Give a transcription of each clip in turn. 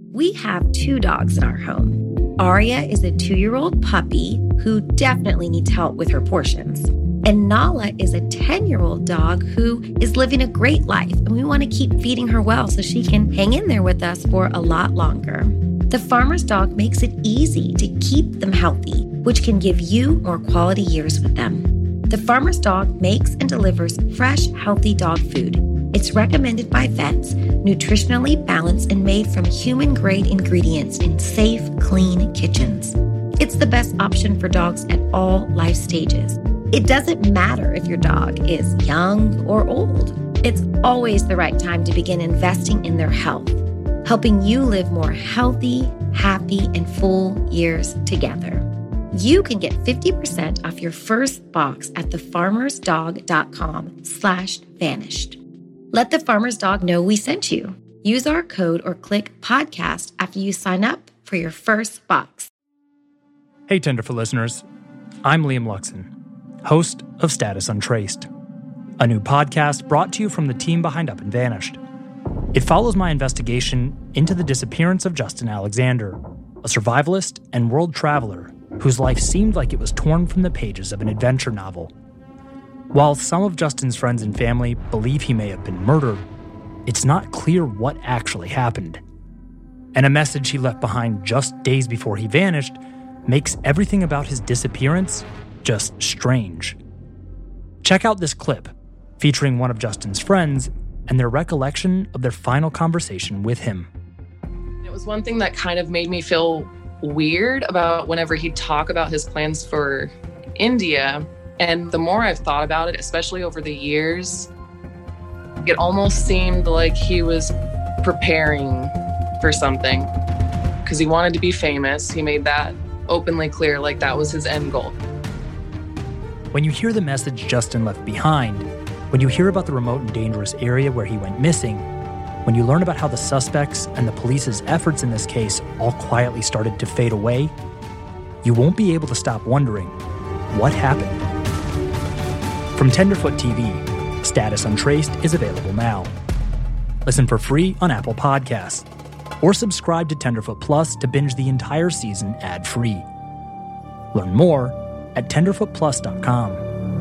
We have 2 dogs in our home. Aria is a 2-year-old puppy who definitely needs help with her portions. And Nala is a 10-year-old dog who is living a great life, and we want to keep feeding her well so she can hang in there with us for a lot longer. The Farmer's Dog makes it easy to keep them healthy, which can give you more quality years with them. The Farmer's Dog makes and delivers fresh, healthy dog food. It's recommended by vets, nutritionally balanced and made from human-grade ingredients in safe, clean kitchens. It's the best option for dogs at all life stages. It doesn't matter if your dog is young or old. It's always the right time to begin investing in their health, helping you live more healthy, happy, and full years together. You can get 50% off your first box at thefarmersdog.com/vanished. Let the Farmer's Dog know we sent you. Use our code or click podcast after you sign up for your first box. Hey, Tenderfoot listeners. I'm Liam Luxon, host of Status Untraced, a new podcast brought to you from the team behind Up and Vanished. It follows my investigation into the disappearance of Justin Alexander, a survivalist and world traveler whose life seemed like it was torn from the pages of an adventure novel. While some of Justin's friends and family believe he may have been murdered, it's not clear what actually happened. And a message he left behind just days before he vanished makes everything about his disappearance just strange. Check out this clip featuring one of Justin's friends and their recollection of their final conversation with him. It was one thing that kind of made me feel weird about whenever he'd talk about his plans for India. And the more I've thought about it, especially over the years, it almost seemed like he was preparing for something because he wanted to be famous. He made that openly clear, like that was his end goal. When you hear the message Justin left behind, when you hear about the remote and dangerous area where he went missing, when you learn about how the suspects and the police's efforts in this case all quietly started to fade away, you won't be able to stop wondering, what happened? From Tenderfoot TV, Status Untraced is available now. Listen for free on Apple Podcasts, or subscribe to Tenderfoot Plus to binge the entire season ad-free. Learn more at tenderfootplus.com.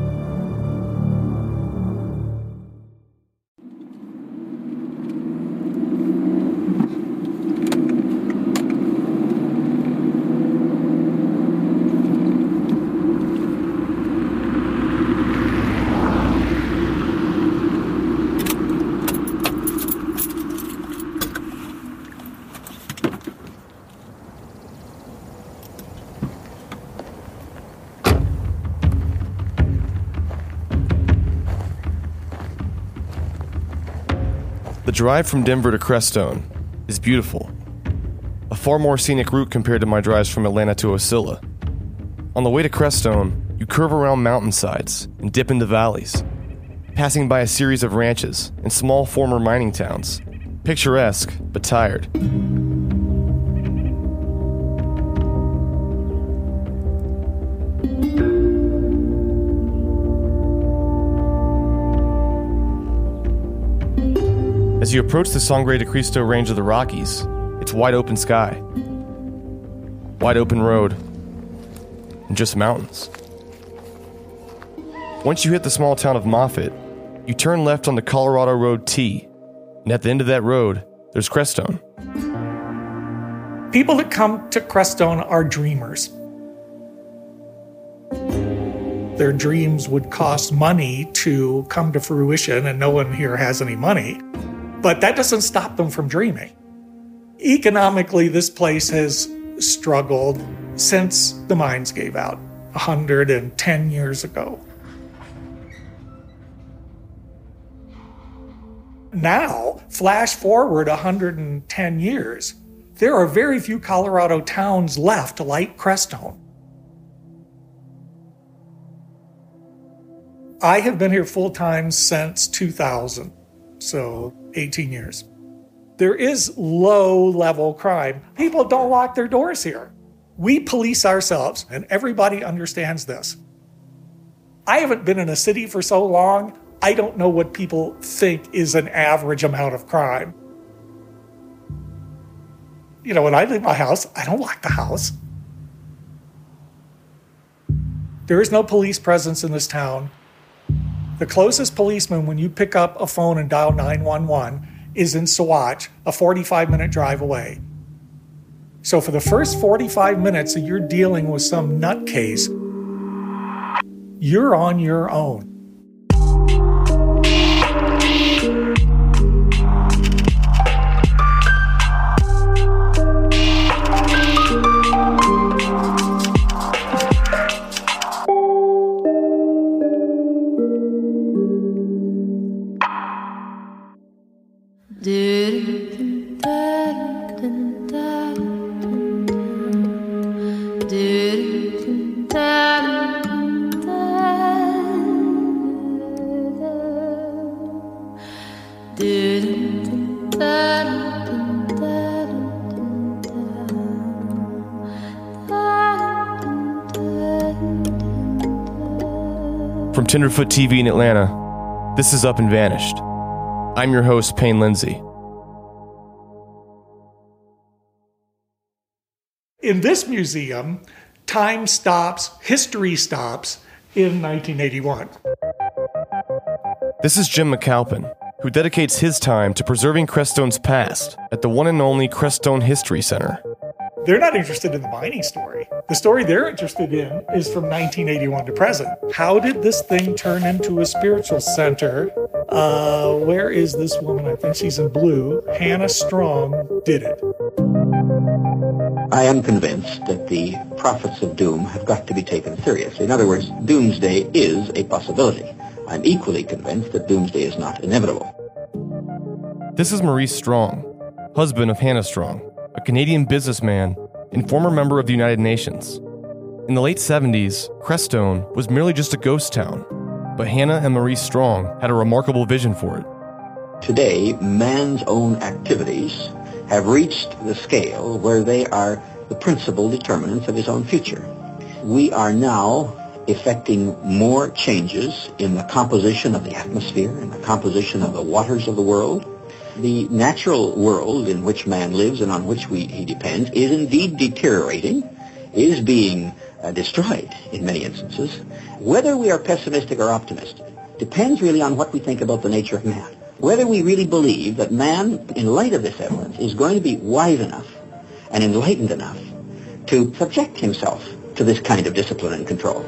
The drive from Denver to Crestone is beautiful. A far more scenic route compared to my drives from Atlanta to Ocilla. On the way to Crestone, you curve around mountainsides and dip into valleys, passing by a series of ranches and small former mining towns. Picturesque, but tired. As you approach the Sangre de Cristo range of the Rockies, it's wide open sky, wide open road, and just mountains. Once you hit the small town of Moffett, you turn left onto Colorado Road T, and at the end of that road, there's Crestone. People that come to Crestone are dreamers. Their dreams would cost money to come to fruition, and no one here has any money. But that doesn't stop them from dreaming. Economically, this place has struggled since the mines gave out 110 years ago. Now, flash forward 110 years, there are very few Colorado towns left like Crestone. I have been here full-time since 2000. So 18 years. There is low-level crime. People don't lock their doors here. We police ourselves, and everybody understands this. I haven't been in a city for so long, I don't know what people think is an average amount of crime. when I leave my house, I don't lock the house. There is no police presence in this town. The closest policeman, when you pick up a phone and dial 911, is in Saguache, a 45-minute drive away. So for the first 45 minutes that you're dealing with some nutcase, you're on your own. From Tenderfoot TV in Atlanta, this is Up and Vanished. I'm your host, Payne Lindsay. In this museum, time stops, history stops in 1981. This is Jim McAlpin, who dedicates his time to preserving Crestone's past at the one and only Crestone History Center. They're not interested in the mining story. The story they're interested in is from 1981 to present. How did this thing turn into a spiritual center? Where is this woman? I think she's in blue. Hannah Strong did it. I am convinced that the prophets of doom have got to be taken seriously. In other words, doomsday is a possibility. I'm equally convinced that doomsday is not inevitable. This is Maurice Strong, husband of Hannah Strong, a Canadian businessman and former member of the United Nations. In the late 70s, Crestone was merely just a ghost town, but Hannah and Maurice Strong had a remarkable vision for it. Today, man's own activities have reached the scale where they are the principal determinants of his own future. We are now effecting more changes in the composition of the atmosphere and the composition of the waters of the world. The natural world in which man lives and on which he depends is indeed deteriorating, is being destroyed in many instances. Whether we are pessimistic or optimistic depends really on what we think about the nature of man. Whether we really believe that man, in light of this evidence, is going to be wise enough and enlightened enough to subject himself to this kind of discipline and control.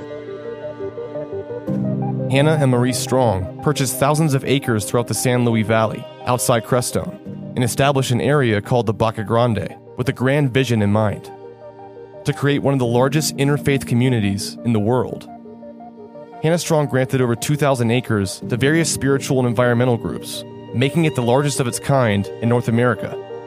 Hannah and Maurice Strong purchased thousands of acres throughout the San Luis Valley, outside Crestone, and established an area called the Baca Grande with a grand vision in mind: to create one of the largest interfaith communities in the world. Hannah Strong granted over 2,000 acres to various spiritual and environmental groups, making it the largest of its kind in North America.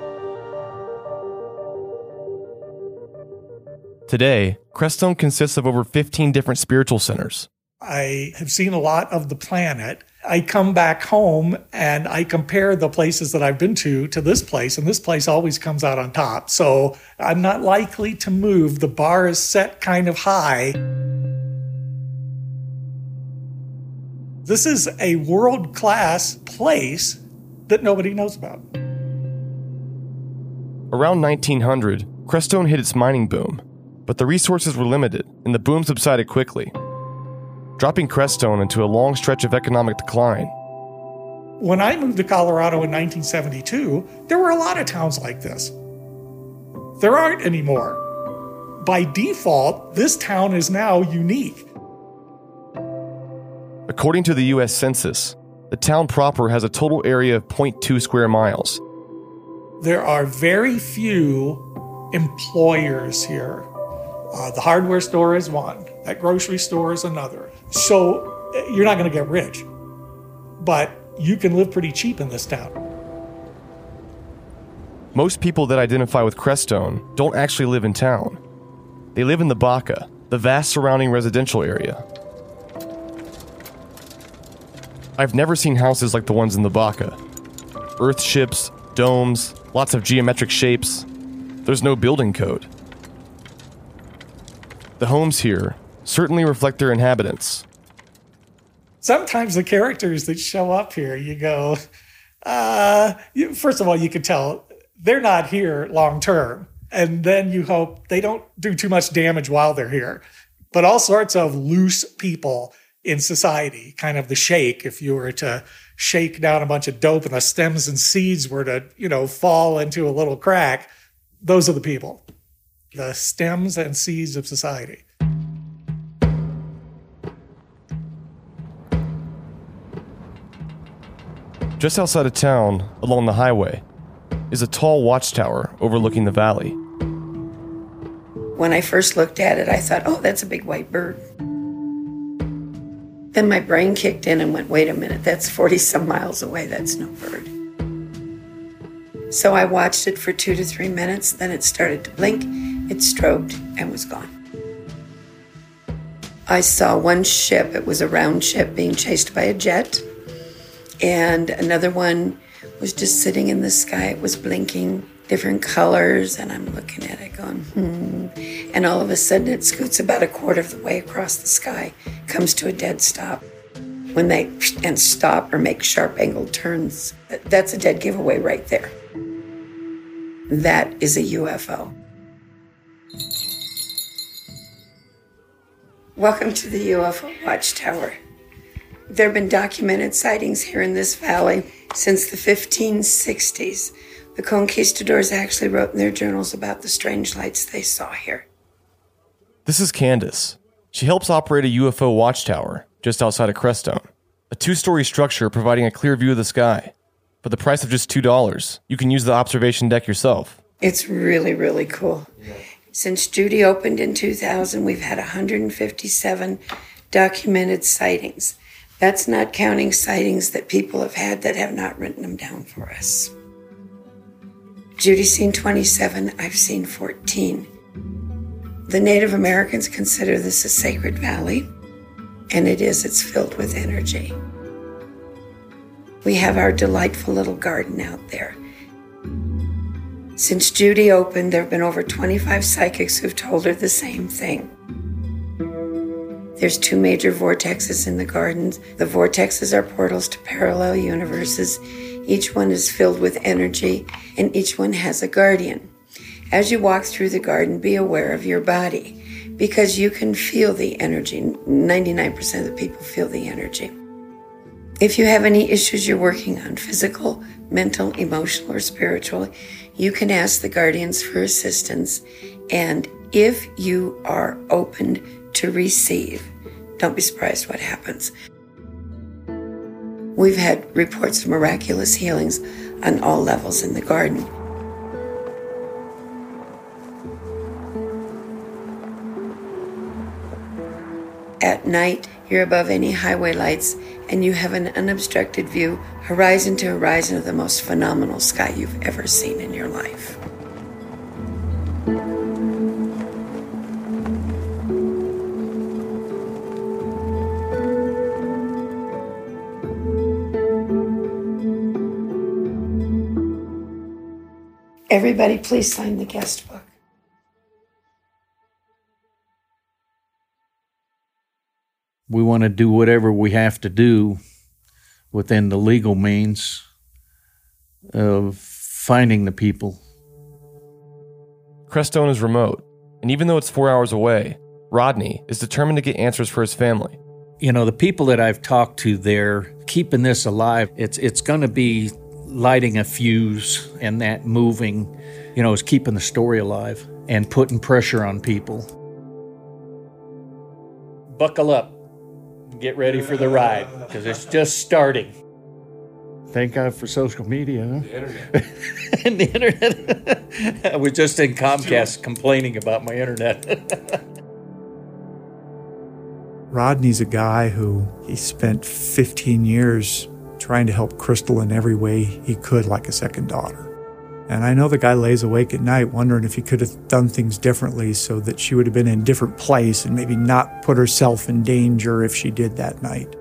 Today, Crestone consists of over 15 different spiritual centers. I have seen a lot of the planet. I come back home and I compare the places that I've been to this place, and this place always comes out on top. So I'm not likely to move. The bar is set kind of high. This is a world-class place that nobody knows about. Around 1900, Crestone hit its mining boom, but the resources were limited and the boom subsided quickly, dropping Crestone into a long stretch of economic decline. When I moved to Colorado in 1972, there were a lot of towns like this. There aren't anymore. By default, this town is now unique. According to the U.S. Census, the town proper has a total area of 0.2 square miles. There are very few employers here. The hardware store is one. That grocery store is another. So you're not going to get rich, but you can live pretty cheap in this town. Most people that identify with Crestone don't actually live in town. They live in the Baca, the vast surrounding residential area. I've never seen houses like the ones in the Baca. Earthships, domes, lots of geometric shapes. There's no building code. The homes here certainly reflect their inhabitants. Sometimes the characters that show up here, you go, first of all, you can tell they're not here long term. And then you hope they don't do too much damage while they're here. But all sorts of loose people in society, kind of the shake, if you were to shake down a bunch of dope and the stems and seeds were to, fall into a little crack, those are the people. The stems and seeds of society. Just outside of town, along the highway, is a tall watchtower overlooking the valley. When I first looked at it, I thought, oh, that's a big white bird. Then my brain kicked in and went, wait a minute, that's 40-some miles away. That's no bird. So I watched it for 2 to 3 minutes. Then it started to blink. It strobed and was gone. I saw one ship. It was a round ship being chased by a jet. And another one was just sitting in the sky. It was blinking different colors. And I'm looking at it going, And all of a sudden it scoots about a quarter of the way across the sky, comes to a dead stop. When they stop or make sharp angled turns, that's a dead giveaway right there. That is a UFO. Welcome to the UFO Watchtower. There have been documented sightings here in this valley since the 1560s. The conquistadors actually wrote in their journals about the strange lights they saw here. This is Candace. She helps operate a UFO watchtower just outside of Crestone, a 2-story structure providing a clear view of the sky. For the price of just $2, you can use the observation deck yourself. It's really, really cool. Yeah. Since Judy opened in 2000, we've had 157 documented sightings. That's not counting sightings that people have had that have not written them down for us. Judy's seen 27, I've seen 14. The Native Americans consider this a sacred valley, and it is. It's filled with energy. We have our delightful little garden out there. Since Judy opened, there have been over 25 psychics who've told her the same thing. There's 2 major vortexes in the gardens. The vortexes are portals to parallel universes. Each one is filled with energy, and each one has a guardian. As you walk through the garden, be aware of your body, because you can feel the energy. 99% of the people feel the energy. If you have any issues you're working on, physical, mental, emotional, or spiritual, you can ask the guardians for assistance. And if you are open to receive, don't be surprised what happens. We've had reports of miraculous healings on all levels in the garden. At night, you're above any highway lights, and you have an unobstructed view, horizon to horizon, of the most phenomenal sky you've ever seen in your life. Everybody, please sign the guest book. We want to do whatever we have to do within the legal means of finding the people. Crestone is remote, and even though it's 4 hours away, Rodney is determined to get answers for his family. You know, the people that I've talked to there, keeping this alive, it's going to be lighting a fuse, and that moving, is keeping the story alive and putting pressure on people. Buckle up. Get ready for the ride, because it's just starting. Thank God for social media, huh? The internet. And the internet. I was just in Comcast complaining about my internet. Rodney's a guy who he spent 15 years trying to help Crystal in every way he could, like a second daughter. And I know the guy lays awake at night wondering if he could have done things differently so that she would have been in a different place and maybe not put herself in danger if she did that night.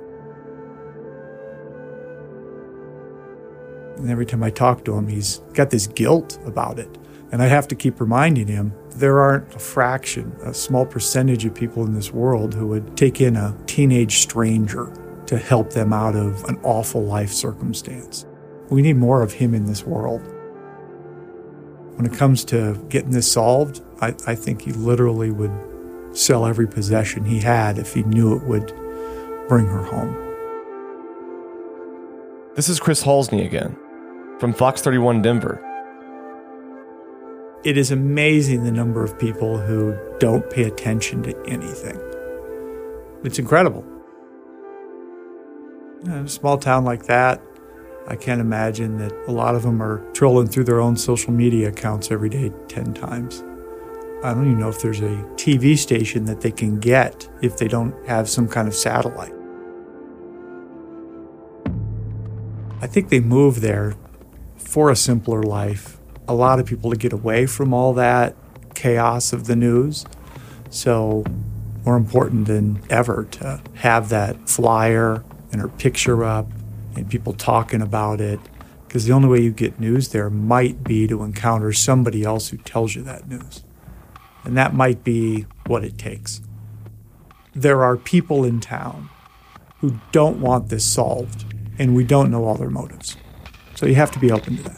And every time I talk to him, he's got this guilt about it. And I have to keep reminding him there aren't a fraction, a small percentage of people in this world who would take in a teenage stranger to help them out of an awful life circumstance. We need more of him in this world. When it comes to getting this solved, I think he literally would sell every possession he had if he knew it would bring her home. This is Chris Halsney again, from Fox 31 Denver. It is amazing the number of people who don't pay attention to anything. It's incredible. In a small town like that, I can't imagine that a lot of them are trolling through their own social media accounts every day 10 times. I don't even know if there's a TV station that they can get if they don't have some kind of satellite. I think they moved there for a simpler life. A lot of people to get away from all that chaos of the news. So more important than ever to have that flyer and her picture up and people talking about it, because the only way you get news there might be to encounter somebody else who tells you that news. And that might be what it takes. There are people in town who don't want this solved, and we don't know all their motives. So you have to be open to that.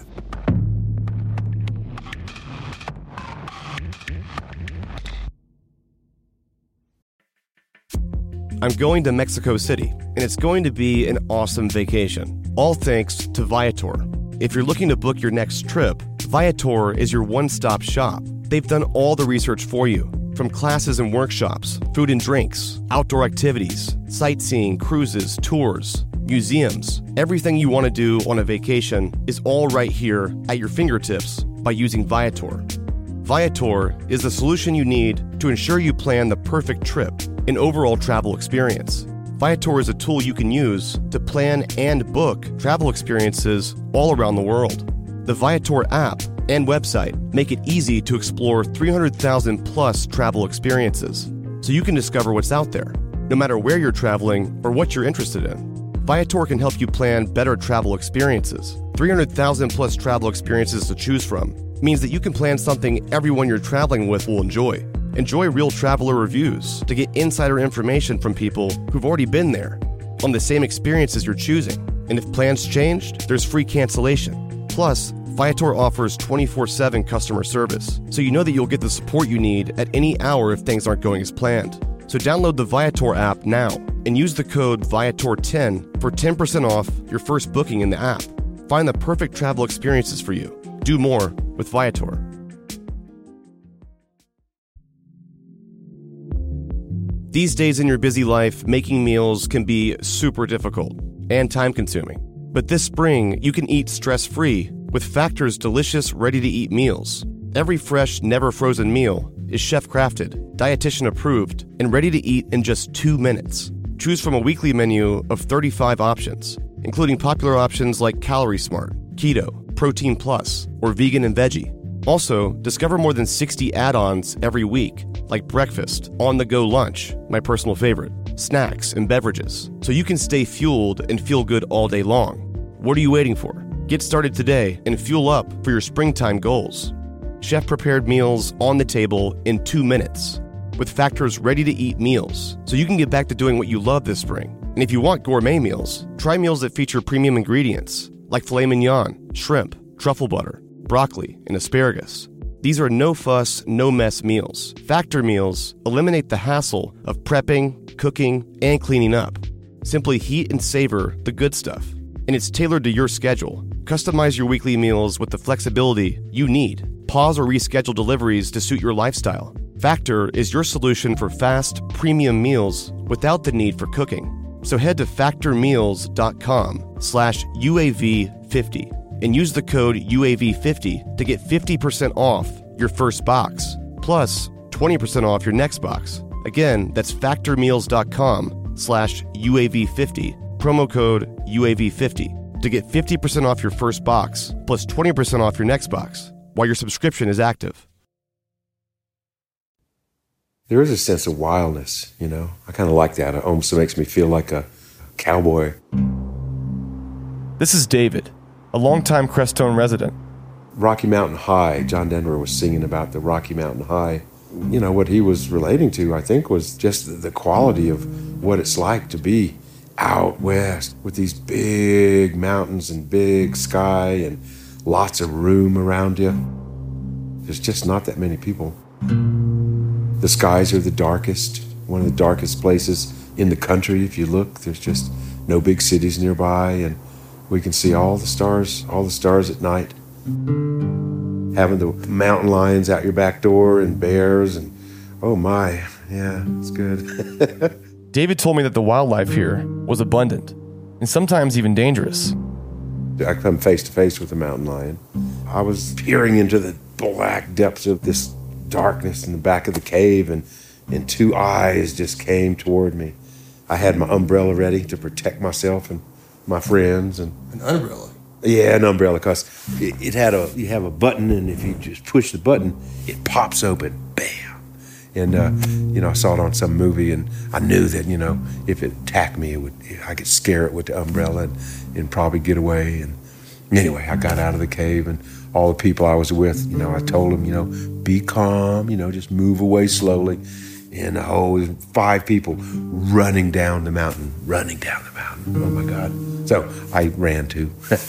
I'm going to Mexico City, and it's going to be an awesome vacation, all thanks to Viator. If you're looking to book your next trip, Viator is your one-stop shop. They've done all the research for you, from classes and workshops, food and drinks, outdoor activities, sightseeing, cruises, tours, museums. Everything you want to do on a vacation is all right here at your fingertips by using Viator. Viator is the solution you need to ensure you plan the perfect trip and overall travel experience. Viator is a tool you can use to plan and book travel experiences all around the world. The Viator app and website make it easy to explore 300,000 plus travel experiences, so you can discover what's out there, no matter where you're traveling or what you're interested in. Viator can help you plan better travel experiences. 300,000 plus travel experiences to choose from means that you can plan something everyone you're traveling with will enjoy. Enjoy real traveler reviews to get insider information from people who've already been there on the same experiences you're choosing. And if plans changed, there's free cancellation. Plus, Viator offers 24/7 customer service, so you know that you'll get the support you need at any hour if things aren't going as planned. So download the Viator app now and use the code Viator10 for 10% off your first booking in the app. Find the perfect travel experiences for you. Do more with Viator. These days in your busy life, making meals can be super difficult and time-consuming. But this spring, you can eat stress-free with Factor's delicious, ready-to-eat meals. Every fresh, never-frozen meal is chef-crafted, dietitian-approved, and ready to eat in just 2 minutes. Choose from a weekly menu of 35 options, including popular options like Calorie Smart, Keto, Protein Plus, or Vegan and Veggie. Also, discover more than 60 add-ons every week, like breakfast, on-the-go lunch, my personal favorite, snacks, and beverages, so you can stay fueled and feel good all day long. What are you waiting for? Get started today and fuel up for your springtime goals. Chef-prepared meals on the table in 2 minutes with Factor's ready-to-eat meals, so you can get back to doing what you love this spring. And if you want gourmet meals, try meals that feature premium ingredients like filet mignon, shrimp, truffle butter, broccoli, and asparagus. These are no-fuss, no-mess meals. Factor meals eliminate the hassle of prepping, cooking, and cleaning up. Simply heat and savor the good stuff. And it's tailored to your schedule. Customize your weekly meals with the flexibility you need. Pause or reschedule deliveries to suit your lifestyle. Factor is your solution for fast, premium meals without the need for cooking. So head to factormeals.com/UAV50 and use the code UAV50 to get 50% off your first box, plus 20% off your next box. Again, that's factormeals.com/UAV50, promo code UAV50 to get 50% off your first box, plus 20% off your next box while your subscription is active. There is a sense of wildness, you know. I kind of like that. It almost makes me feel like a cowboy. This is David, a longtime Crestone resident. Rocky Mountain High. John Denver was singing about the Rocky Mountain High. You know, what he was relating to, I think, was just the quality of what it's like to be out west with these big mountains and big sky and lots of room around you. There's just not that many people. The skies are the darkest, one of the darkest places in the country. If you look, there's just no big cities nearby, and we can see all the stars at night. Having the mountain lions out your back door and bears, and oh my, yeah, it's good. David told me that the wildlife here was abundant and sometimes even dangerous. I come face to face with a mountain lion. I was peering into the black depths of this darkness in the back of the cave, and two eyes just came toward me. I had my umbrella ready to protect myself and my friends. And an umbrella? Yeah, an umbrella, because you have a button, and if you just push the button, it pops open, bam. And, I saw it on some movie, and I knew that, if it attacked me, I could scare it with the umbrella and probably get away. And anyway, I got out of the cave, and all the people I was with, I told them, be calm, just move away slowly. And 5 people running down the mountain. Oh my God. So I ran too.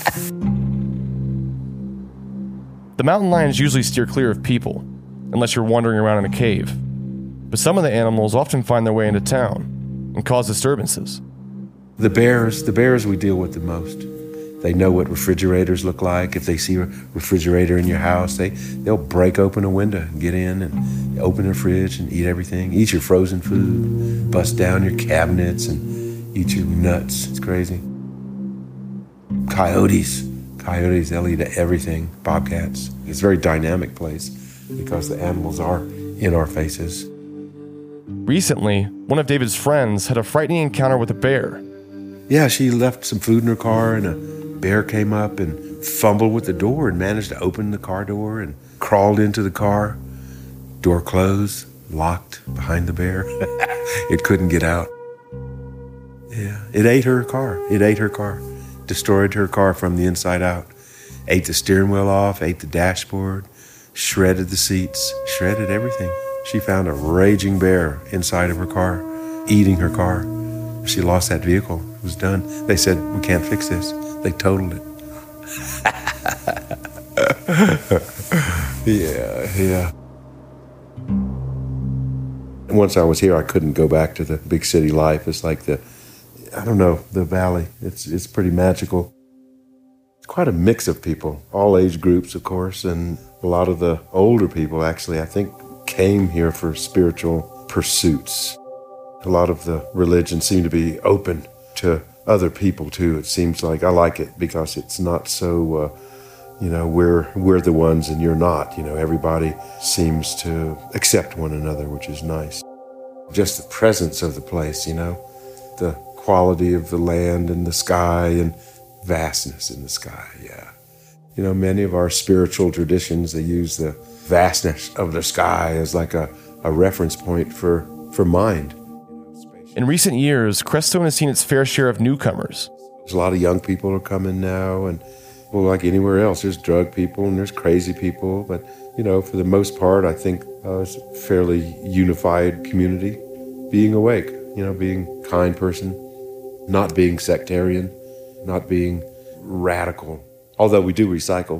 The mountain lions usually steer clear of people, unless you're wandering around in a cave. But some of the animals often find their way into town and cause disturbances. The bears we deal with the most. They know what refrigerators look like. If they see a refrigerator in your house, they'll break open a window and get in and open the fridge and eat everything. Eat your frozen food, bust down your cabinets and eat your nuts. It's crazy. Coyotes, they'll eat everything. Bobcats. It's a very dynamic place because the animals are in our faces. Recently, one of David's friends had a frightening encounter with a bear. Yeah, she left some food in her car, and a bear came up and fumbled with the door and managed to open the car door and crawled into the car. Door closed, locked behind the bear. It couldn't get out. Yeah, it ate her car. Destroyed her car from the inside out. Ate the steering wheel off, ate the dashboard, shredded the seats, shredded everything. She found a raging bear inside of her car, eating her car. She lost that vehicle. It was done. They said, we can't fix this. They totaled it. Yeah. Once I was here, I couldn't go back to the big city life. It's like the valley. It's pretty magical. It's quite a mix of people, all age groups, of course, and a lot of the older people, actually, I think, came here for spiritual pursuits. A lot of the religions seem to be open to other people, too. It seems like I like it because it's not so, we're the ones and you're not. Everybody seems to accept one another, which is nice. Just the presence of the place, the quality of the land and the sky and vastness in the sky, yeah. Many of our spiritual traditions, they use the vastness of the sky as like a reference point for mind. In recent years, Crestone has seen its fair share of newcomers. There's a lot of young people are coming now, and like anywhere else, there's drug people and there's crazy people, but for the most part, I think it's a fairly unified community. Being awake, being a kind person, not being sectarian, not being radical, although we do recycle.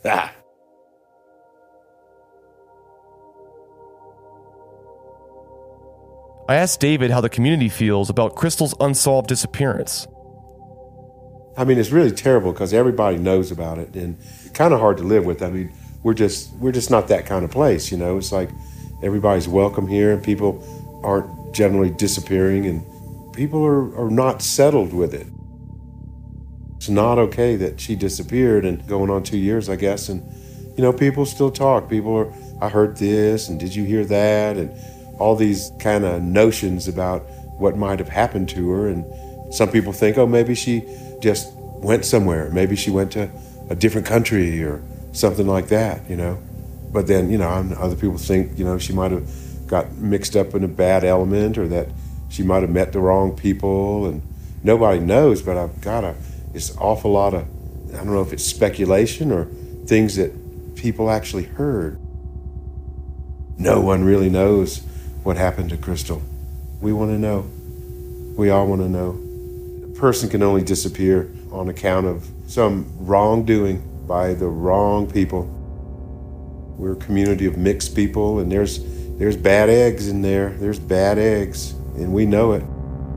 I asked David how the community feels about Crystal's unsolved disappearance. I mean, it's really terrible because everybody knows about it, and kind of hard to live with. I mean, we're just not that kind of place, It's like everybody's welcome here, and people aren't generally disappearing, and people are not settled with it. It's not okay that she disappeared, and going on 2 years, I guess, and people still talk. People are, I heard this, and did you hear that, and all these kind of notions about what might have happened to her. And some people think, maybe she just went somewhere. Maybe she went to a different country or something like that, But then, other people think, she might have got mixed up in a bad element, or that she might have met the wrong people, and nobody knows. But I've got this awful lot of, I don't know if it's speculation or things that people actually heard. No one really knows what happened to Crystal. We want to know. We all want to know. A person can only disappear on account of some wrongdoing by the wrong people. We're a community of mixed people, and there's bad eggs in there. There's bad eggs, and we know it.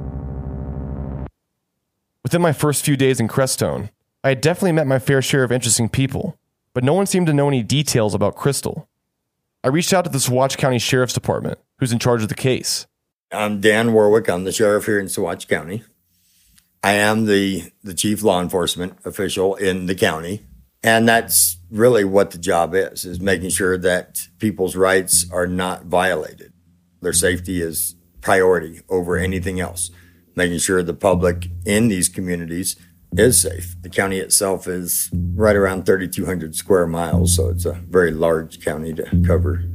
Within my first few days in Crestone, I had definitely met my fair share of interesting people, but no one seemed to know any details about Crystal. I reached out to the Saguache County Sheriff's Department, who's in charge of the case. I'm Dan Warwick. I'm the sheriff here in Saguache County. I am the chief law enforcement official in the county. And that's really what the job is making sure that people's rights are not violated. Their safety is priority over anything else. Making sure the public in these communities is safe. The county itself is right around 3,200 square miles, so it's a very large county to cover.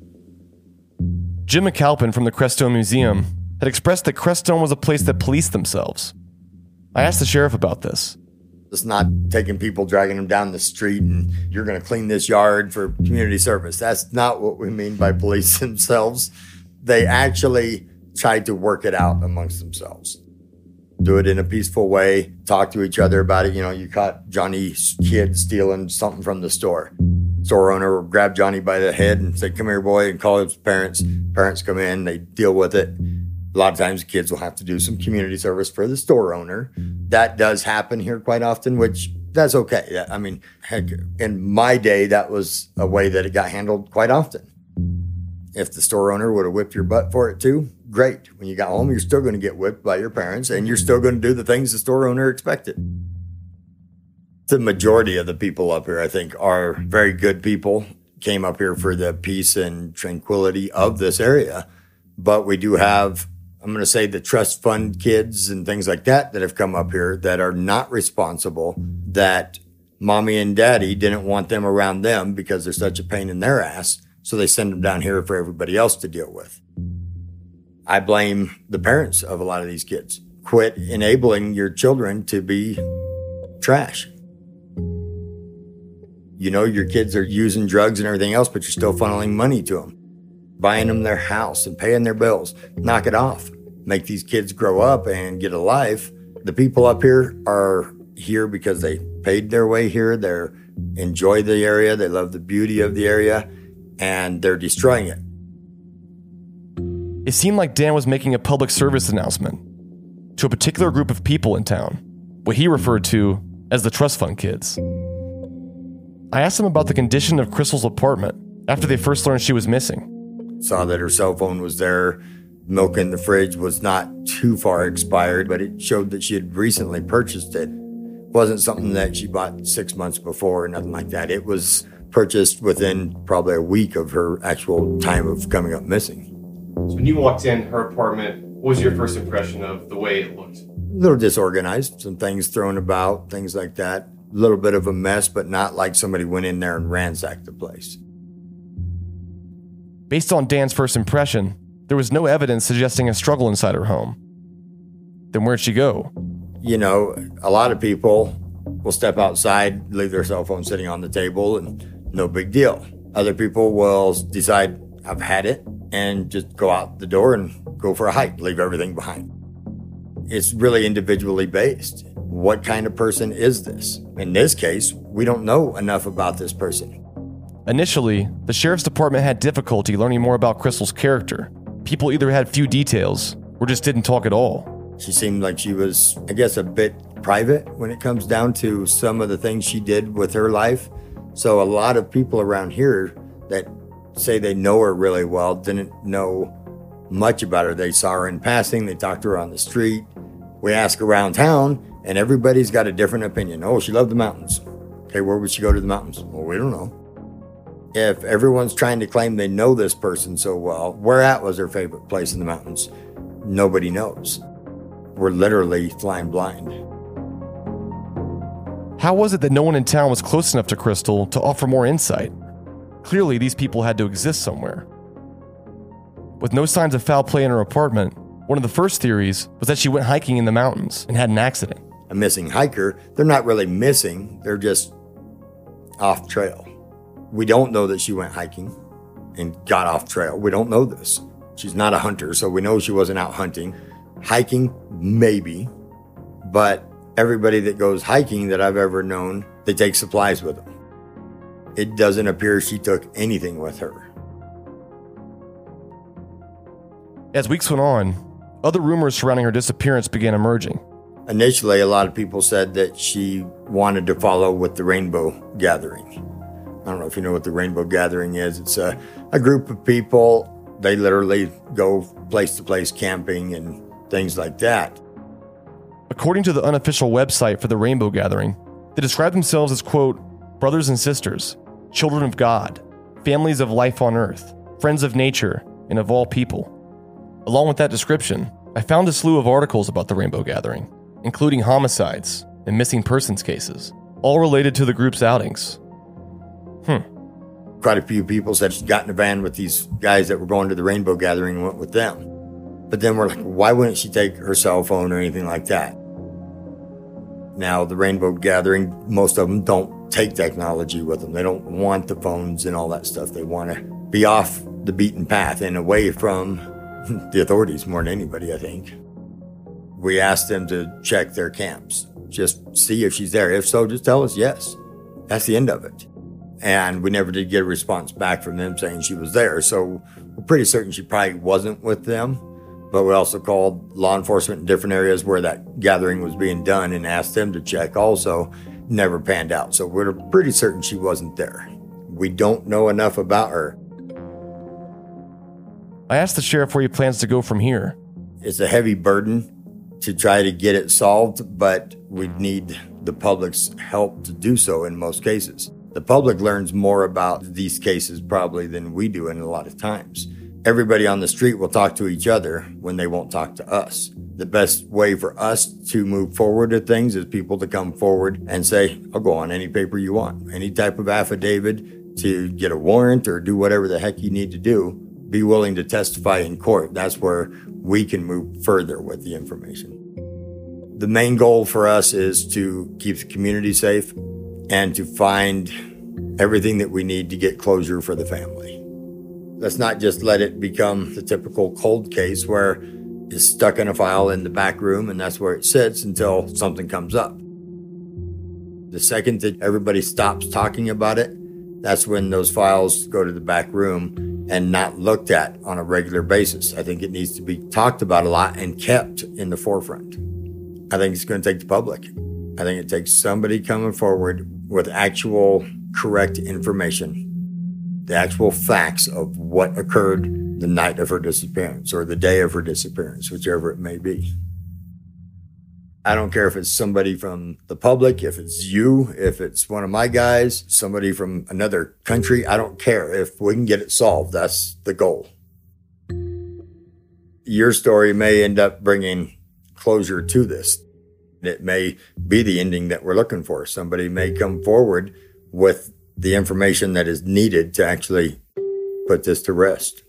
Jim McAlpin from the Crestone Museum had expressed that Crestone was a place that policed themselves. I asked the sheriff about this. It's not taking people, dragging them down the street, and you're going to clean this yard for community service. That's not what we mean by police themselves. They actually try to work it out amongst themselves. Do it in a peaceful way, talk to each other about it. You know, you caught Johnny's kid stealing something from the store. Store owner will grab Johnny by the head and say, "Come here, boy," and call his parents. Parents come in, they deal with it. A lot of times the kids will have to do some community service for the store owner. That does happen here quite often, which that's okay. I mean, heck, in my day, that was a way that it got handled quite often. If the store owner would have whipped your butt for it too, great. When you got home, you're still going to get whipped by your parents, and you're still going to do the things the store owner expected. The majority of the people up here, I think, are very good people, came up here for the peace and tranquility of this area. But we do have, I'm going to say, the trust fund kids and things like that have come up here that are not responsible, that mommy and daddy didn't want them around them because they're such a pain in their ass. So they send them down here for everybody else to deal with. I blame the parents of a lot of these kids. Quit enabling your children to be trash. You know, your kids are using drugs and everything else, but you're still funneling money to them, buying them their house and paying their bills. Knock it off. Make these kids grow up and get a life. The people up here are here because they paid their way here. They enjoy the area. They love the beauty of the area, and they're destroying it. It seemed like Dan was making a public service announcement to a particular group of people in town, what he referred to as the trust fund kids. I asked him about the condition of Crystal's apartment after they first learned she was missing. Saw that her cell phone was there. Milk in the fridge was not too far expired, but it showed that she had recently purchased it. It wasn't something that she bought 6 months before or nothing like that. It was purchased within probably a week of her actual time of coming up missing. So when you walked in her apartment, what was your first impression of the way it looked? A little disorganized, some things thrown about, things like that. A little bit of a mess, but not like somebody went in there and ransacked the place. Based on Dan's first impression, there was no evidence suggesting a struggle inside her home. Then where'd she go? You know, a lot of people will step outside, leave their cell phone sitting on the table, and no big deal. Other people will decide, I've had it, and just go out the door and go for a hike, leave everything behind. It's really individually based. What kind of person is this? In this case, we don't know enough about this person. Initially, the sheriff's department had difficulty learning more about Crystal's character. People either had few details or just didn't talk at all. She seemed like she was, I guess, a bit private when it comes down to some of the things she did with her life. So a lot of people around here that say they know her really well didn't know much about her. They saw her in passing. They talked to her on the street. We ask around town, and everybody's got a different opinion. Oh, she loved the mountains. Okay, where would she go to the mountains? Well, we don't know. If everyone's trying to claim they know this person so well, where at was her favorite place in the mountains? Nobody knows. We're literally flying blind. How was it that no one in town was close enough to Crystal to offer more insight? Clearly, these people had to exist somewhere. With no signs of foul play in her apartment, one of the first theories was that she went hiking in the mountains and had an accident. A missing hiker, they're not really missing, they're just off trail. We don't know that she went hiking and got off trail. We don't know this. She's not a hunter, so we know she wasn't out hunting. Hiking, maybe, but everybody that goes hiking that I've ever known, they take supplies with them. It doesn't appear she took anything with her. As weeks went on, other rumors surrounding her disappearance began emerging. Initially, a lot of people said that she wanted to follow with the Rainbow Gathering. I don't know if you know what the Rainbow Gathering is. It's a group of people. They literally go place to place camping and things like that. According to the unofficial website for the Rainbow Gathering, they describe themselves as, quote, brothers and sisters, children of God, families of life on earth, friends of nature, and of all people. Along with that description, I found a slew of articles about the Rainbow Gathering, including homicides and missing persons cases, all related to the group's outings. Quite a few people said she got in a van with these guys that were going to the Rainbow Gathering and went with them. But then we're like, why wouldn't she take her cell phone or anything like that? Now, the Rainbow Gathering, most of them don't take technology with them. They don't want the phones and all that stuff. They want to be off the beaten path and away from the authorities more than anybody, I think. We asked them to check their camps, just see if she's there. If so, just tell us yes. That's the end of it. And we never did get a response back from them saying she was there. So we're pretty certain she probably wasn't with them. But we also called law enforcement in different areas where that gathering was being done and asked them to check also. Never panned out. So we're pretty certain she wasn't there. We don't know enough about her. I asked the sheriff where he plans to go from here. It's a heavy burden to try to get it solved, but we need the public's help to do so in most cases. The public learns more about these cases probably than we do in a lot of times. Everybody on the street will talk to each other when they won't talk to us. The best way for us to move forward with things is people to come forward and say, I'll go on any paper you want, any type of affidavit to get a warrant or do whatever the heck you need to do. Be willing to testify in court. That's where we can move further with the information. The main goal for us is to keep the community safe and to find everything that we need to get closure for the family. Let's not just let it become the typical cold case where it's stuck in a file in the back room and that's where it sits until something comes up. The second that everybody stops talking about it, that's when those files go to the back room and not looked at on a regular basis. I think it needs to be talked about a lot and kept in the forefront. I think it's going to take the public. I think it takes somebody coming forward with actual correct information, the actual facts of what occurred the night of her disappearance or the day of her disappearance, whichever it may be. I don't care if it's somebody from the public, if it's you, if it's one of my guys, somebody from another country. I don't care. If we can get it solved, that's the goal. Your story may end up bringing closure to this. It may be the ending that we're looking for. Somebody may come forward with the information that is needed to actually put this to rest.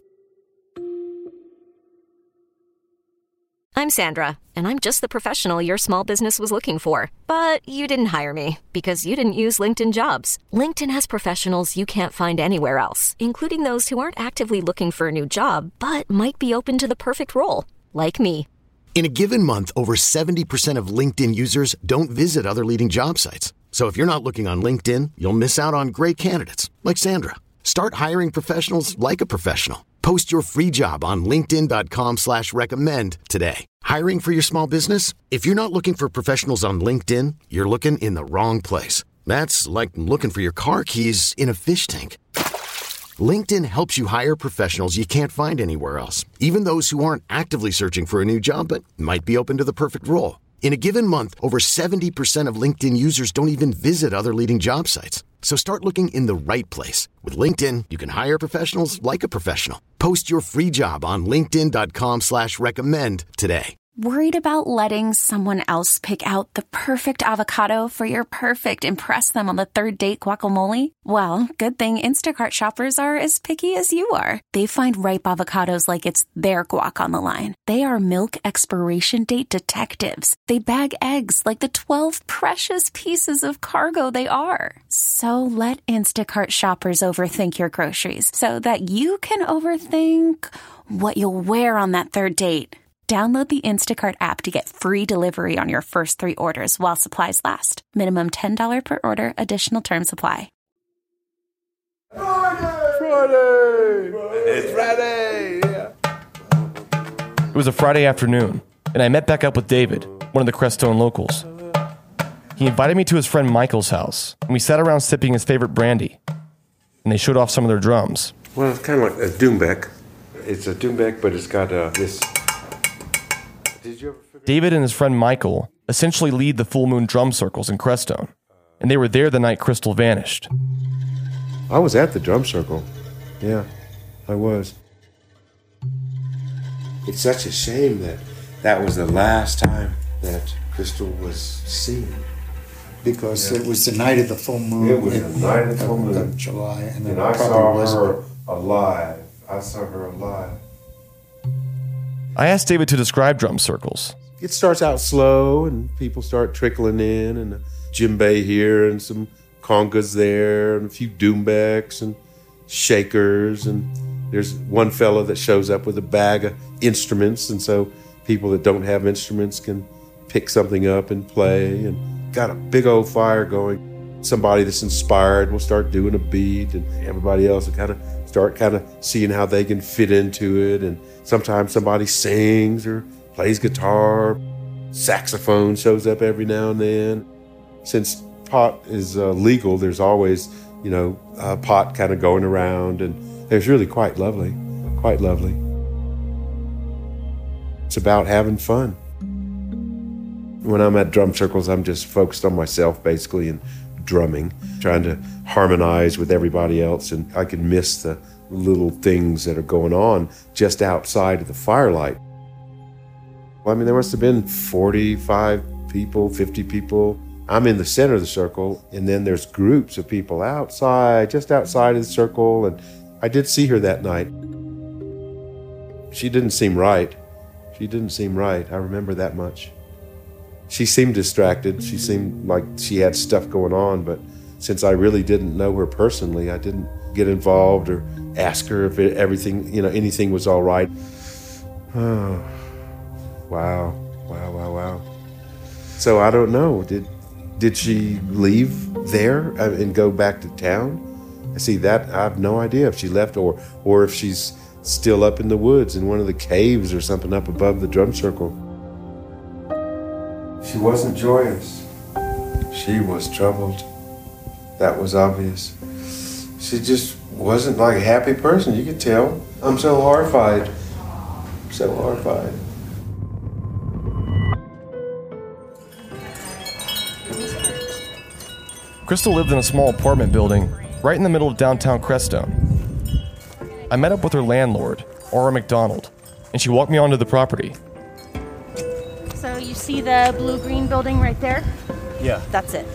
I'm Sandra, and I'm just the professional your small business was looking for. But you didn't hire me because you didn't use LinkedIn Jobs. LinkedIn has professionals you can't find anywhere else, including those who aren't actively looking for a new job, but might be open to the perfect role, like me. In a given month, over 70% of LinkedIn users don't visit other leading job sites. So if you're not looking on LinkedIn, you'll miss out on great candidates like Sandra. Start hiring professionals like a professional. Post your free job on linkedin.com/recommend today. Hiring for your small business? If you're not looking for professionals on LinkedIn, you're looking in the wrong place. That's like looking for your car keys in a fish tank. LinkedIn helps you hire professionals you can't find anywhere else, even those who aren't actively searching for a new job but might be open to the perfect role. In a given month, over 70% of LinkedIn users don't even visit other leading job sites. So start looking in the right place. With LinkedIn, you can hire professionals like a professional. Post your free job on linkedin.com/recommend today. Worried about letting someone else pick out the perfect avocado for your perfect impress them on the third date guacamole? Well, good thing Instacart shoppers are as picky as you are. They find ripe avocados like it's their guac on the line. They are milk expiration date detectives. They bag eggs like the 12 precious pieces of cargo they are. So let Instacart shoppers overthink your groceries so that you can overthink what you'll wear on that third date. Download the Instacart app to get free delivery on your first 3 orders while supplies last. Minimum $10 per order. Additional terms apply. Friday! It's Friday! Yeah. It was a Friday afternoon, and I met back up with David, one of the Crestone locals. He invited me to his friend Michael's house, and we sat around sipping his favorite brandy, and they showed off some of their drums. Well, it's kind of like a doumbek. It's a doumbek, but it's got this... Did you ever figure... David and his friend Michael essentially lead the full moon drum circles in Crestone, and they were there the night Crystal vanished. I was at the drum circle. Yeah, I was. It's such a shame that that was the last time that Crystal was seen. Because it was the night of the full moon. It was the night of the full moon. Of July. And I saw her alive. I saw her alive. I asked David to describe drum circles. It starts out slow, and people start trickling in, and a djembe here, and some congas there, and a few doumbeks, and shakers, and there's one fella that shows up with a bag of instruments, and so people that don't have instruments can pick something up and play, and got a big old fire going. Somebody that's inspired will start doing a beat, and everybody else will start seeing how they can fit into it, and sometimes somebody sings or plays guitar. Saxophone shows up every now and then. Since pot is legal, there's always, pot kind of going around, and it's really quite lovely, quite lovely. It's about having fun. When I'm at drum circles, I'm just focused on myself, basically, and drumming, trying to harmonize with everybody else, and I can miss the little things that are going on just outside of the firelight. Well, there must have been 45 people, 50 people. I'm in the center of the circle, and then there's groups of people outside, just outside of the circle, and I did see her that night. She didn't seem right. She didn't seem right. I remember that much. She seemed distracted. She seemed like she had stuff going on, but since I really didn't know her personally, I didn't get involved or ask her if anything was all right. Oh, wow. So I don't know. Did she leave there and go back to town? See, that I have no idea if she left or if she's still up in the woods in one of the caves or something up above the drum circle. She wasn't joyous. She was troubled. That was obvious. She just wasn't like a happy person, you could tell. I'm so horrified. So horrified. Crystal lived in a small apartment building right in the middle of downtown Crestone. I met up with her landlord, Aura McDonald, and she walked me onto the property. So you see the blue-green building right there? Yeah. That's it.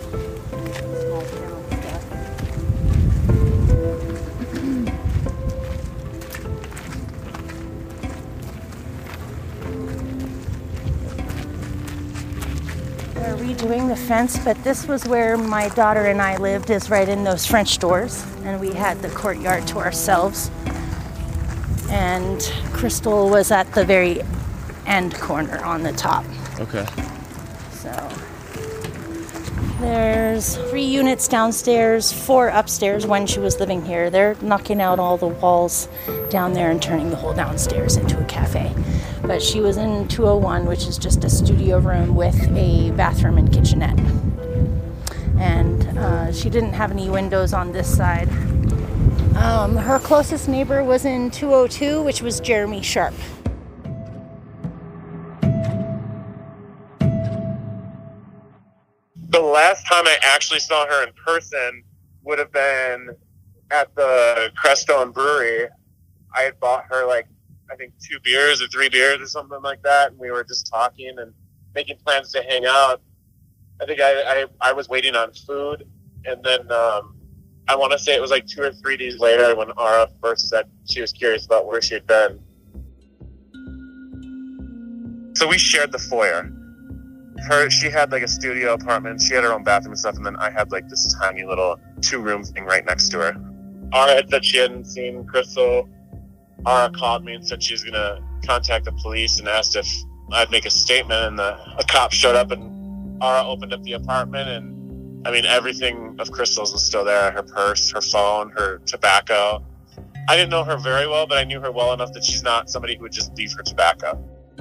They're redoing the fence, but this was where my daughter and I lived, is right in those French doors, and we had the courtyard to ourselves. And Crystal was at the very end corner on the top. Okay. So there's 3 units downstairs, 4 upstairs when she was living here. They're knocking out all the walls down there and turning the whole downstairs into a cafe. But she was in 201, which is just a studio room with a bathroom and kitchenette. And she didn't have any windows on this side. Her closest neighbor was in 202, which was Jeremy Sharp. The last time I actually saw her in person would have been at the Crestone Brewery. I had bought her I think 2 beers or 3 beers or something like that, and we were just talking and making plans to hang out. I think I was waiting on food, and then I want to say it was 2 or 3 days later when Aura first said she was curious about where she had been. So we shared the foyer. She had a studio apartment. She had her own bathroom and stuff, and then I had this tiny little 2-room thing right next to her. Aura had said she hadn't seen Crystal. Aura called me and said she was going to contact the police and asked if I'd make a statement, and a cop showed up, and Aura opened up the apartment, and I mean, everything of Crystal's was still there. Her purse, her phone, her tobacco. I didn't know her very well, but I knew her well enough that she's not somebody who would just leave her tobacco.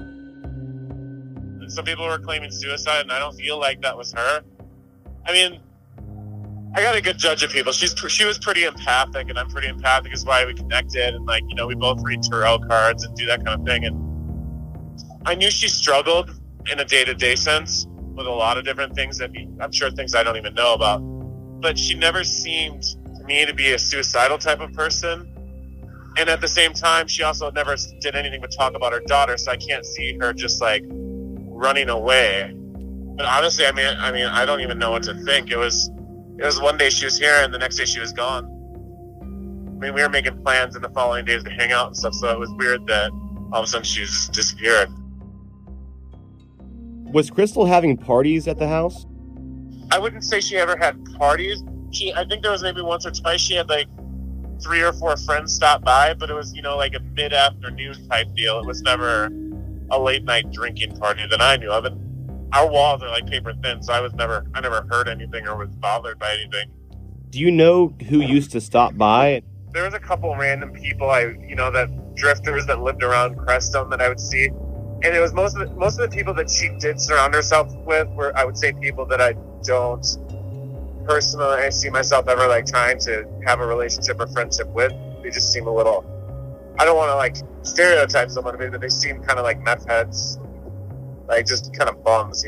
Some people were claiming suicide, and I don't feel like that was her. I mean, I got a good judge of people. She was pretty empathic, and I'm pretty empathic, is why we connected. And like, we both read tarot cards and do that kind of thing. And I knew she struggled in a day-to-day sense with a lot of different things that I'm sure things I don't even know about. But she never seemed to me to be a suicidal type of person. And at the same time, she also never did anything but talk about her daughter. So I can't see her just like running away. But honestly, I mean, I don't even know what to think. It was one day she was here and the next day she was gone. I mean, we were making plans in the following days to hang out and stuff, so it was weird that all of a sudden she just disappeared. Was Crystal having parties at the house? I wouldn't say she ever had parties. I think there was maybe once or twice she had like 3 or 4 friends stop by, but it was, like a mid-afternoon type deal. It was never a late night drinking party that I knew of. And our walls are like paper thin, so I never heard anything or was bothered by anything. Do you know who used to stop by? There was a couple random people that drifters that lived around Crestone that I would see. And it was most of the people that she did surround herself with were, I would say, people that I don't personally see myself ever like trying to have a relationship or friendship with. They just seem a little, I don't want to like stereotype someone, but they seem kind of like meth heads, like just kind of bums,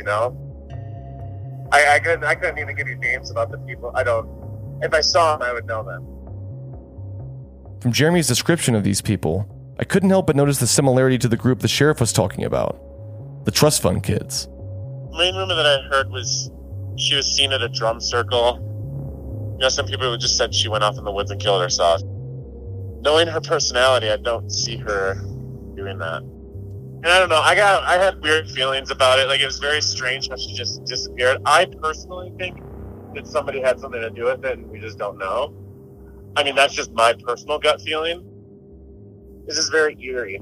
I couldn't even give you names about the people. If I saw them, I would know them. From Jeremy's description of these people, I couldn't help but notice the similarity to the group the sheriff was talking about, the trust fund kids. The main rumor that I heard was she was seen at a drum circle. Some people just said she went off in the woods and killed herself. Knowing her personality, I don't see her doing that. And I don't know, I had weird feelings about it. Like, it was very strange how she just disappeared. I personally think that somebody had something to do with it and we just don't know. I mean, that's just my personal gut feeling. This is very eerie.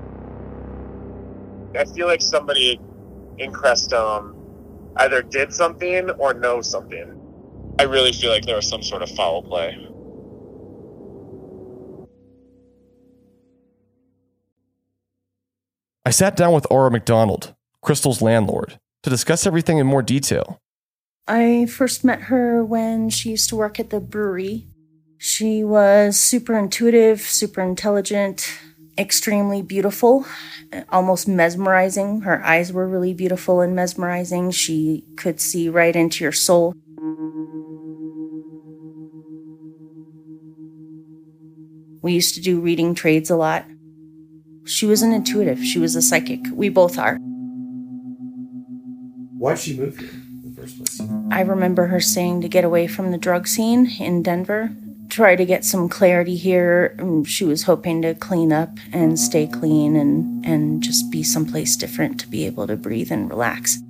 I feel like somebody in Crestone either did something or knows something. I really feel like there was some sort of foul play. I sat down with Aura McDonald, Crystal's landlord, to discuss everything in more detail. I first met her when she used to work at the brewery. She was super intuitive, super intelligent, extremely beautiful, almost mesmerizing. Her eyes were really beautiful and mesmerizing. She could see right into your soul. We used to do reading trades a lot. She was an intuitive. She was a psychic. We both are. Why'd she move here in the first place? I remember her saying to get away from the drug scene in Denver, try to get some clarity here. She was hoping to clean up and stay clean and just be someplace different to be able to breathe and relax.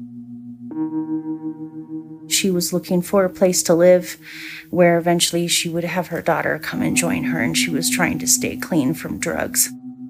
She was looking for a place to live where eventually she would have her daughter come and join her, and she was trying to stay clean from drugs.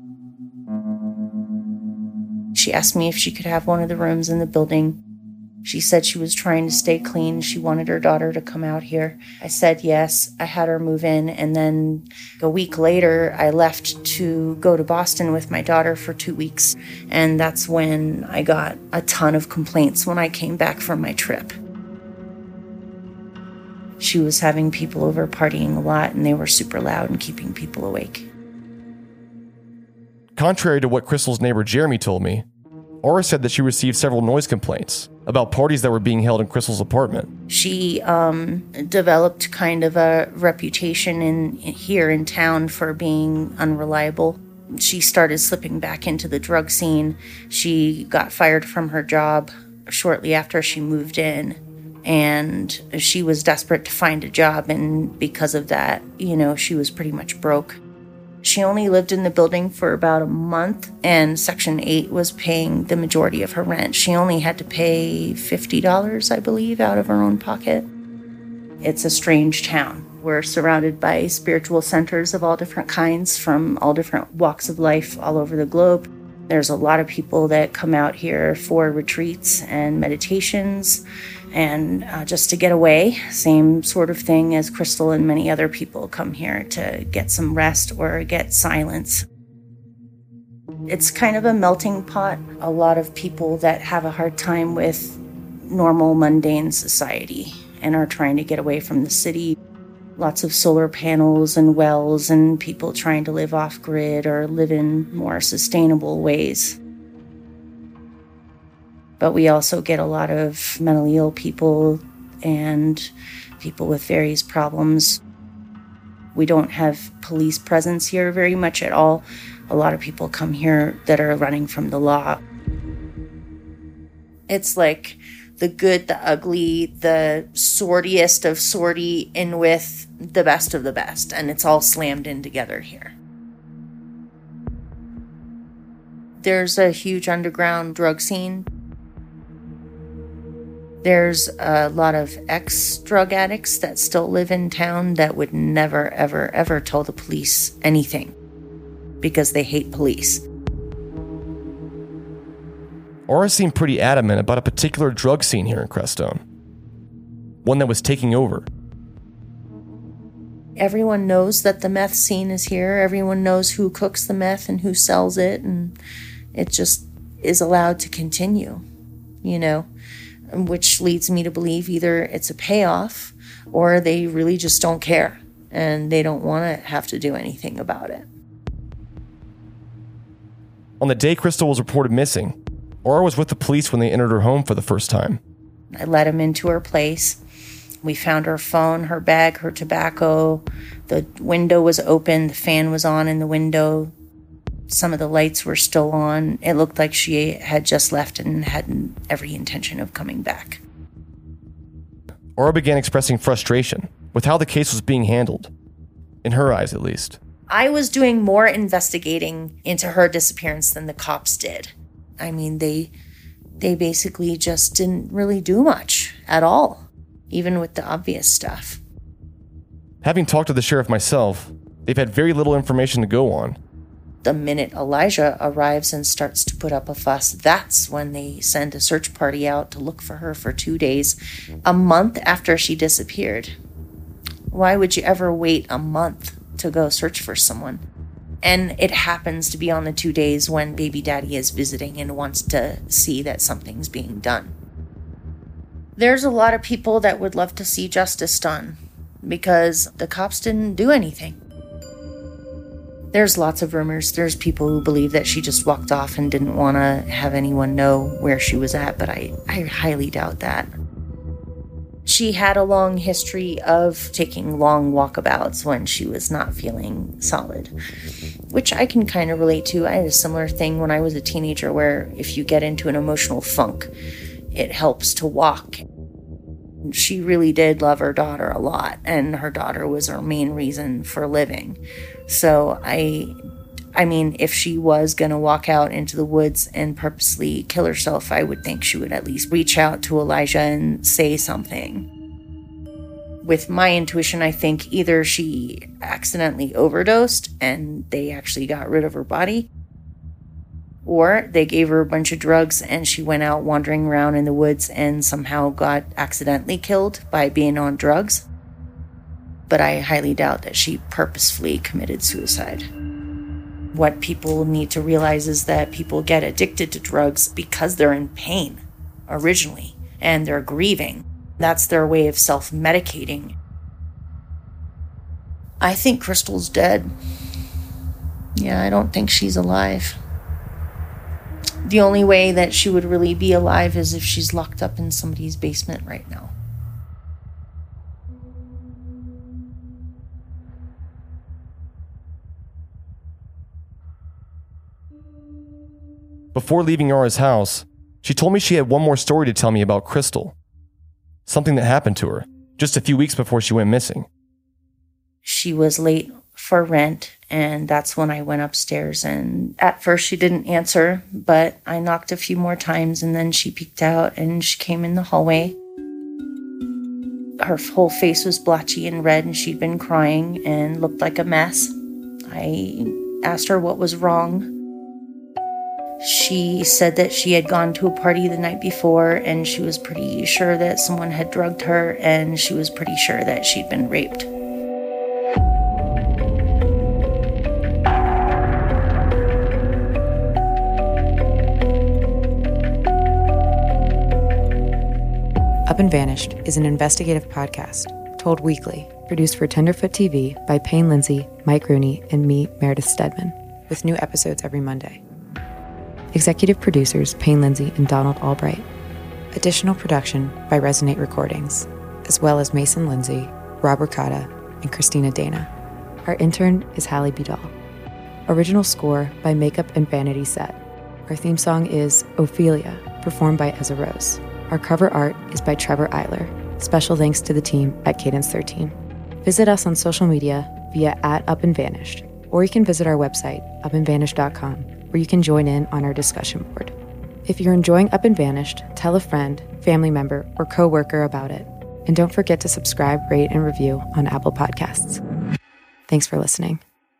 She asked me if she could have one of the rooms in the building. She said she was trying to stay clean. She wanted her daughter to come out here. I said yes. I had her move in, and then a week later, I left to go to Boston with my daughter for 2 weeks, and that's when I got a ton of complaints when I came back from my trip. She was having people over partying a lot, and they were super loud and keeping people awake. Contrary to what Crystal's neighbor Jeremy told me, Aura said that she received several noise complaints about parties that were being held in Crystal's apartment. She developed kind of a reputation here in town for being unreliable. She started slipping back into the drug scene. She got fired from her job shortly after she moved in, and she was desperate to find a job, and because of that, she was pretty much broke. She only lived in the building for about a month, and Section 8 was paying the majority of her rent. She only had to pay $50, I believe, out of her own pocket. It's a strange town. We're surrounded by spiritual centers of all different kinds from all different walks of life all over the globe. There's a lot of people that come out here for retreats and meditations and just to get away. Same sort of thing as Crystal and many other people come here to get some rest or get silence. It's kind of a melting pot. A lot of people that have a hard time with normal, mundane society and are trying to get away from the city. Lots of solar panels and wells and people trying to live off-grid or live in more sustainable ways. But we also get a lot of mentally ill people and people with various problems. We don't have police presence here very much at all. A lot of people come here that are running from the law. It's like the good, the ugly, the sortiest of sorty in with the best of the best, and it's all slammed in together here. There's a huge underground drug scene. There's a lot of ex-drug addicts that still live in town that would never, ever, ever tell the police anything because they hate police. Aura seemed pretty adamant about a particular drug scene here in Crestone. One that was taking over. Everyone knows that the meth scene is here. Everyone knows who cooks the meth and who sells it, and it just is allowed to continue, you know, which leads me to believe either it's a payoff or they really just don't care and they don't want to have to do anything about it. On the day Crystal was reported missing, Aura was with the police when they entered her home for the first time. I let him into her place. We found her phone, her bag, her tobacco. The window was open. The fan was on in the window. Some of the lights were still on. It looked like she had just left and had every intention of coming back. Aura began expressing frustration with how the case was being handled. In her eyes, at least. I was doing more investigating into her disappearance than the cops did. I mean, they basically just didn't really do much at all, even with the obvious stuff. Having talked to the sheriff myself, they've had very little information to go on. The minute Elijah arrives and starts to put up a fuss, that's when they send a search party out to look for her for 2 days, a month after she disappeared. Why would you ever wait a month to go search for someone? And it happens to be on the 2 days when baby daddy is visiting and wants to see that something's being done. There's a lot of people that would love to see justice done because the cops didn't do anything. There's lots of rumors. There's people who believe that she just walked off and didn't want to have anyone know where she was at, but I highly doubt that. She had a long history of taking long walkabouts when she was not feeling solid, which I can kind of relate to. I had a similar thing when I was a teenager where if you get into an emotional funk, it helps to walk. She really did love her daughter a lot, and her daughter was her main reason for living. So I mean, if she was going to walk out into the woods and purposely kill herself, I would think she would at least reach out to Elijah and say something. With my intuition, I think either she accidentally overdosed and they actually got rid of her body, or they gave her a bunch of drugs and she went out wandering around in the woods and somehow got accidentally killed by being on drugs. But I highly doubt that she purposefully committed suicide. What people need to realize is that people get addicted to drugs because they're in pain originally and they're grieving. That's their way of self-medicating. I think Crystal's dead. Yeah, I don't think she's alive. The only way that she would really be alive is if she's locked up in somebody's basement right now. Before leaving Aura's house, she told me she had one more story to tell me about Crystal. Something that happened to her just a few weeks before she went missing. She was late for rent, and that's when I went upstairs. And at first she didn't answer, but I knocked a few more times, and then she peeked out and she came in the hallway. Her whole face was blotchy and red, and she'd been crying and looked like a mess. I asked her what was wrong. She said that she had gone to a party the night before and she was pretty sure that someone had drugged her, and she was pretty sure that she'd been raped. Up and Vanished is an investigative podcast told weekly, produced for Tenderfoot TV by Payne Lindsay, Mike Rooney, and me, Meredith Stedman, with new episodes every Monday. Executive producers Payne Lindsay and Donald Albright. Additional production by Resonate Recordings, as well as Mason Lindsay, Rob Ricotta, and Christina Dana. Our intern is Hallie Bidal. Original score by Makeup and Vanity Set. Our theme song is Ophelia, performed by Ezra Rose. Our cover art is by Trevor Eiler. Special thanks to the team at Cadence 13. Visit us on social media via @UpAndVanished, or you can visit our website, upandvanished.com, where you can join in on our discussion board. If you're enjoying Up and Vanished, tell a friend, family member, or coworker about it. And don't forget to subscribe, rate, and review on Apple Podcasts. Thanks for listening.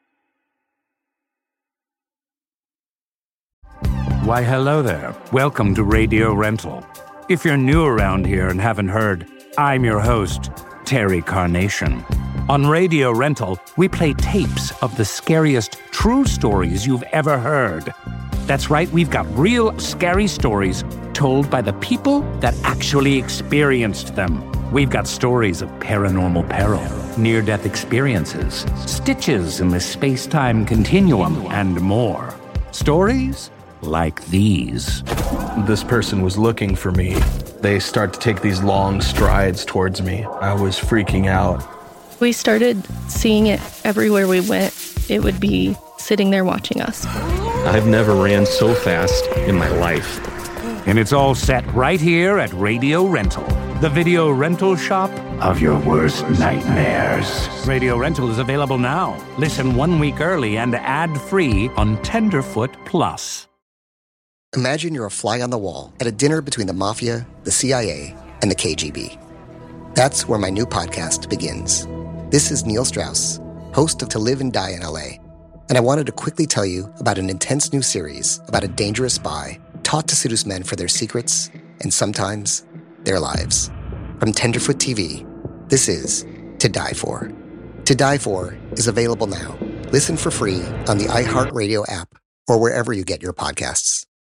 Why, hello there. Welcome to Radio Rental. If you're new around here and haven't heard, I'm your host, Terry Carnation. On Radio Rental, we play tapes of the scariest true stories you've ever heard. That's right, we've got real scary stories told by the people that actually experienced them. We've got stories of paranormal peril, near-death experiences, stitches in the space-time continuum, and more. Stories like these. This person was looking for me. They start to take these long strides towards me. I was freaking out. We started seeing it everywhere we went. It would be sitting there watching us. I've never ran so fast in my life. And it's all set right here at Radio Rental, the video rental shop of your worst nightmares. Radio Rental is available now. Listen 1 week early and ad-free on Tenderfoot Plus. Imagine you're a fly on the wall at a dinner between the Mafia, the CIA, and the KGB. That's where my new podcast begins. This is Neil Strauss, host of To Live and Die in LA, and I wanted to quickly tell you about an intense new series about a dangerous spy taught to seduce men for their secrets and sometimes their lives. From Tenderfoot TV, this is To Die For. To Die For is available now. Listen for free on the iHeartRadio app or wherever you get your podcasts.